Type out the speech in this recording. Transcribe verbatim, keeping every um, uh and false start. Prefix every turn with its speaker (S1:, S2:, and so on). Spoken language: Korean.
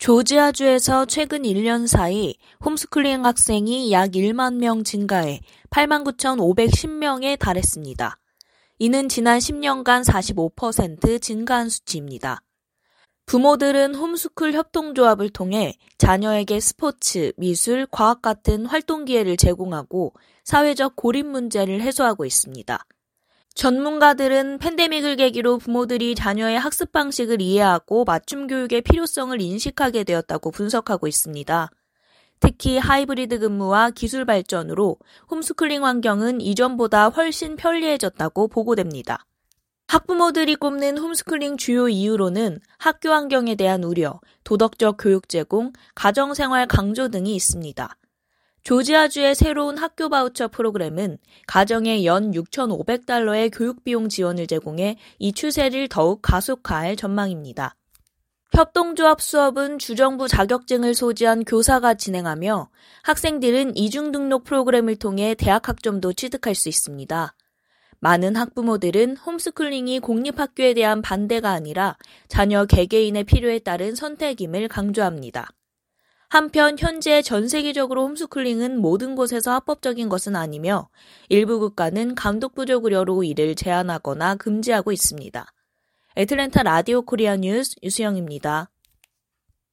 S1: 조지아주에서 최근 일 년 사이 홈스쿨링 학생이 약 일만 명 증가해 팔만 구천오백십 명에 달했습니다. 이는 지난 십 년간 사십오 퍼센트 증가한 수치입니다. 부모들은 홈스쿨 협동조합을 통해 자녀에게 스포츠, 미술, 과학 같은 활동 기회를 제공하고 사회적 고립 문제를 해소하고 있습니다. 전문가들은 팬데믹을 계기로 부모들이 자녀의 학습 방식을 이해하고 맞춤 교육의 필요성을 인식하게 되었다고 분석하고 있습니다. 특히 하이브리드 근무와 기술 발전으로 홈스쿨링 환경은 이전보다 훨씬 편리해졌다고 보고됩니다. 학부모들이 꼽는 홈스쿨링 주요 이유로는 학교 환경에 대한 우려, 도덕적 교육 제공, 가정생활 강조 등이 있습니다. 조지아주의 새로운 학교 바우처 프로그램은 가정에 연 육천오백 달러의 교육비용 지원을 제공해 이 추세를 더욱 가속화할 전망입니다. 협동조합 수업은 주정부 자격증을 소지한 교사가 진행하며 학생들은 이중 등록 프로그램을 통해 대학 학점도 취득할 수 있습니다. 많은 학부모들은 홈스쿨링이 공립학교에 대한 반대가 아니라 자녀 개개인의 필요에 따른 선택임을 강조합니다. 한편 현재 전 세계적으로 홈스쿨링은 모든 곳에서 합법적인 것은 아니며 일부 국가는 감독 부족 우려로 이를 제한하거나 금지하고 있습니다. 애틀랜타 라디오 코리아 뉴스 유수영입니다.